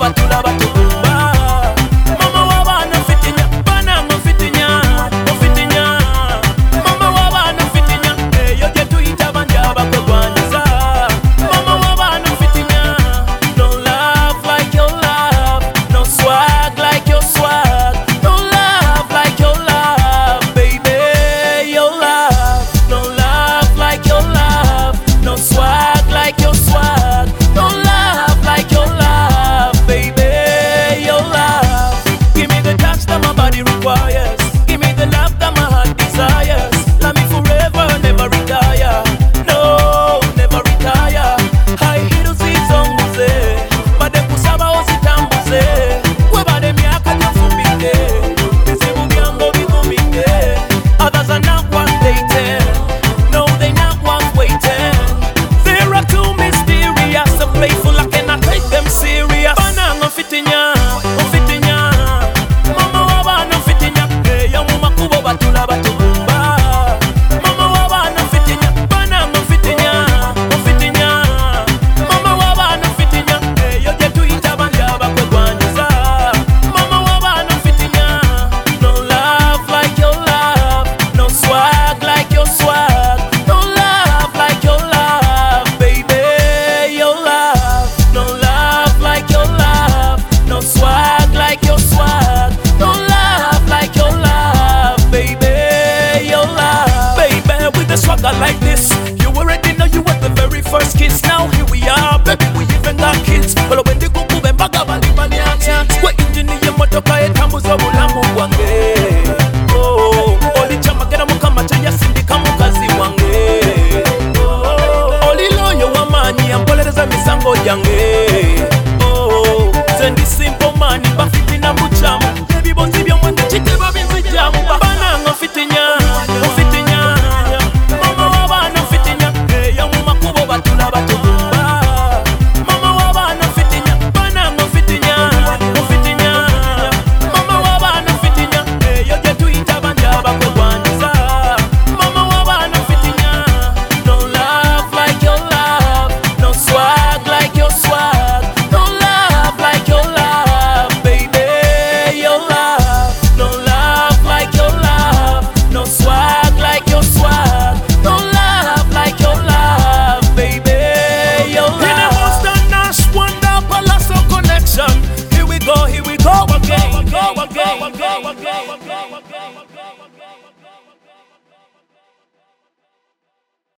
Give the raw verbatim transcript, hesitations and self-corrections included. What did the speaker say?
batula batubumba. Mama wabana fitinya, banango fitinya, ofitinya. Mama wabana fitinya, eyo je tuyita banja bakwegwanyiza. Mama wabana fitinya, no love like your love, no swag like your swag, no love like your love, baby, your love, no love like your love, no swag like your swag, no love like your love, baby, your love. Give me the touch that my body requires, give me the love that my heart desires. Love me forever, never retire, no, never retire. High heels zizonguze, bade kusaba ozitambuze, webade myaka gyofumidde, bizibu byango bigumidde. Others are not worth dating, no, they not worth waiting. They are too mysterious, so playful I cannot take them serious. Banango fitinya, ofitinya. Mama wabana fitinya, eyo mu makubo batula batubumba. Mama wabana fitinya, banango fitinya, ofitinya. Mama wabana fitinya, eyo je tuyita banja bakwegwanyiza. Mama wabana fitinya, no love like your love, no swag like your swag, no love like your love, baby, your love, no love like your love, no swag like your swag, no love like your love, baby, your love. Baby, with a swagger like this, you already know you were the very first kiss. Now here we are, baby, we even got kids. Well, when the kuku bembaga bali bali ati, we injini ye motoka etambuza bulamu bwange. Oh, oli chamagera mukama chayasindika mukazi wange. Oh, oli loyo wamanyi ampolereza misango yange. Oh, zendi simple mani bafitina muchamu, ebibonzi byomwenge kiteba binzijamu. Banango fitinya, ofitinya. Mama wabana fitinya, eyo mu makubo batula batubumba. Mama wabana fitinya, banango fitinya, ofitinya. Mama wabana fitinya, eyo je tuyita banja bakwegwanyiza. Mama wabana fitinya, no love like your love, no swag like your swag, no love like your love, baby, your love, no love like your love, no swag like your swag, no love like your love, baby, your love. In a Monster Nash Wonder Palazzo connection, here we go, here we go again, go again, go again, go again, go again.